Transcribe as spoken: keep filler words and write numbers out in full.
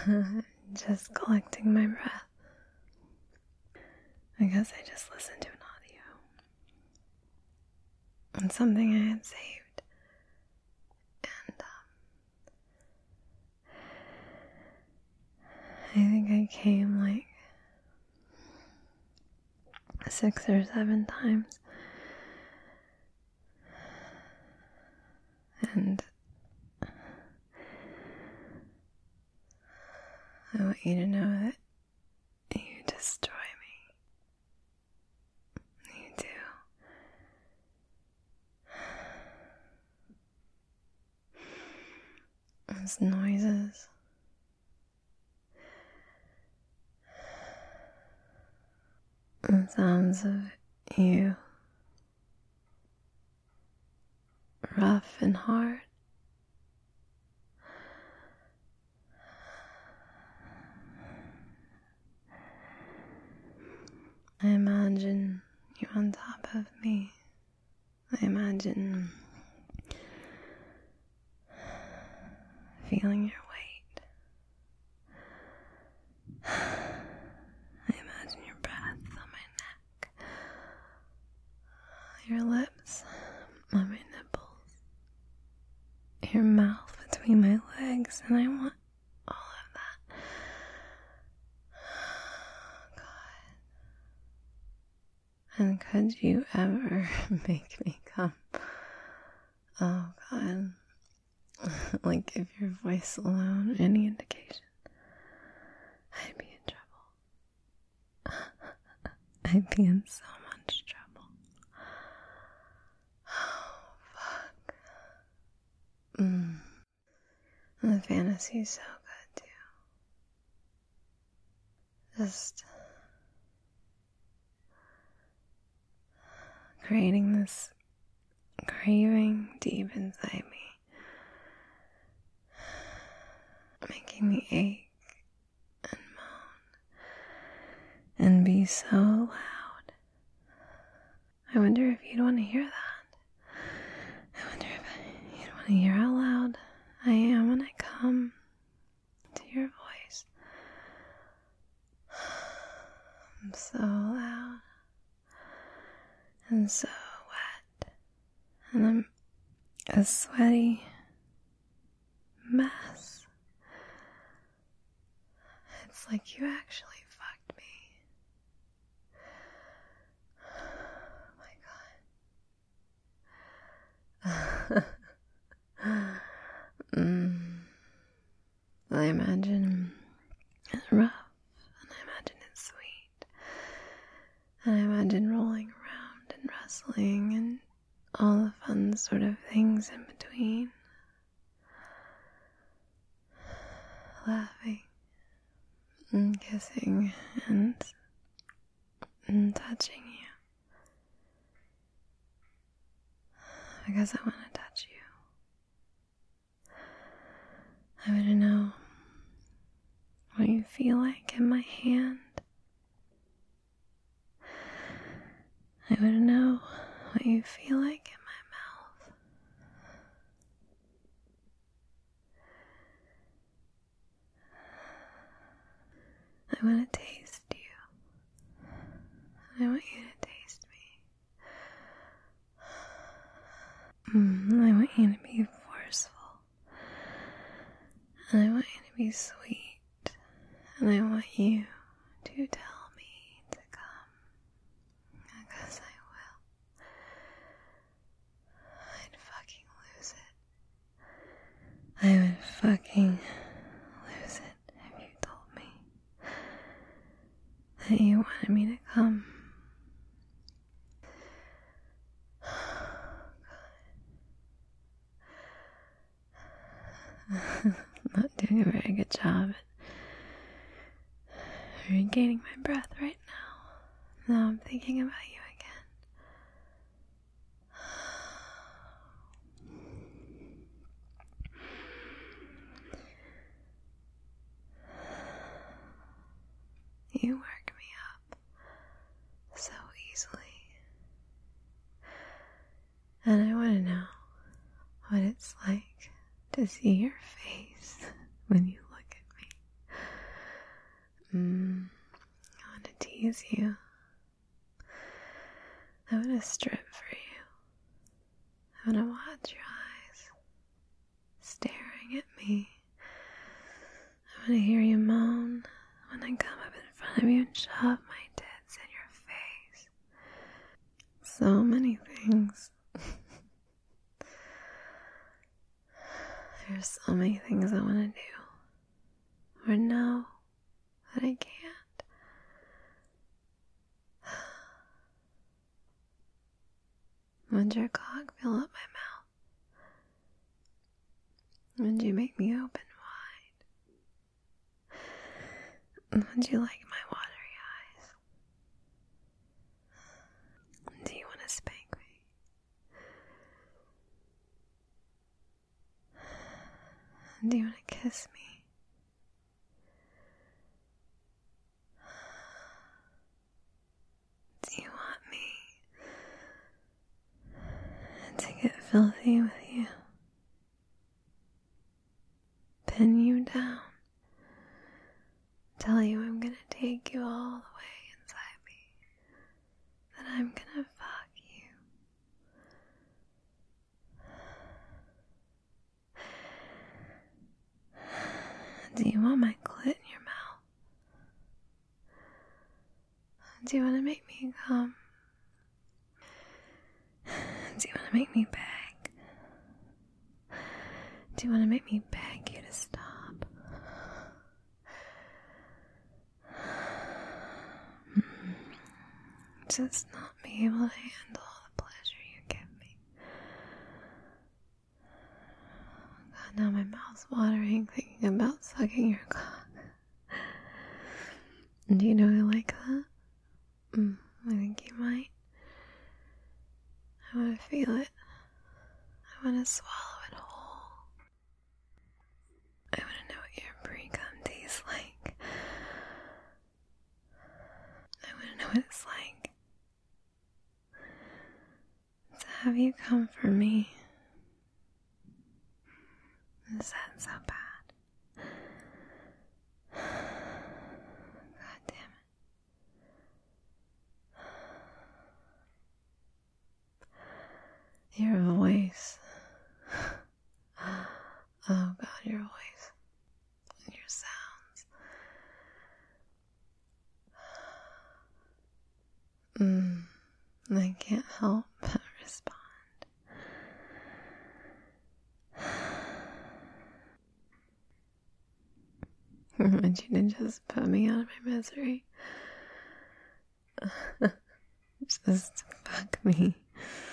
Just collecting my breath. I guess I just listened to an audio. It's something I had saved. And, um, I think I came like six or seven times. And I want you to know that you destroy me. You do. Those noises. The sounds of you. Rough and hard. I imagine you on top of me. I imagine feeling your weight. I imagine your breath on my neck. Your lips on my nipples. Your mouth between my legs, and I want all of that. And could you ever make me come? Oh God. Like if your voice alone, any indication, I'd be in trouble. I'd be in so much trouble. Oh, fuck. Mm. The fantasy's so good too. Just creating this craving deep inside me, making me ache and moan and be so loud. I wonder if you'd want to hear that. I wonder if you'd want to hear how loud I am when I come to your voice. I'm so loud. And so wet, and I'm a sweaty mess. It's like you actually fucked me. Oh my God. mm. I imagine it's rough, and I imagine it's sweet, and I imagine rolling around and wrestling and all the fun sort of things in between. Laughing and kissing and, and touching you. Because I want to touch you. I want to know what you feel like in my hand. I want to know what you feel like in my mouth. I want to taste you. I want you to taste me. Mm, I want you to be forceful. And I want you to be sweet. And I want you to tell me to come. Because I will. I'd fucking lose it. I would fucking lose it if you told me that you wanted me to come. I'm not doing a very good job at regaining my breath right now. Now I'm thinking about you again. You work me up so easily. And I want to know what it's like to see your face when you look at me. Mm, I want to tease you. I want to strip for you. I want to watch your eyes staring at me. I want to hear you moan when I come up in front of you and shove my tits in your face. So many things. There's so many things I want to do. Or know that I can't. Would your cock fill up my mouth? Would you make me open wide? Would you like my watery eyes? Do you want to spank me? Do you want to kiss me? Do you want me to get filthy with you? Pin you down? Tell you I'm gonna take you all the way inside me? That I'm gonna fuck you? Do you want my clit in your mouth? Do you want to make me come? Do you want to make me beg? Do you want to make me beg you to stop? Just not be able to handle all the pleasure you give me. God, now my mouth's watering thinking about sucking your cock. Do you know I like that? Mm, I think you might. I want to feel it. I want to swallow it whole. I want to know what your pre-cum tastes like. I want to know what it's like to have you come for me. Is that so bad? God damn it. Your voice. Oh God, your voice. And your sounds. Mm, I can't help but respond. I want you to just put me out of my misery. Just fuck me.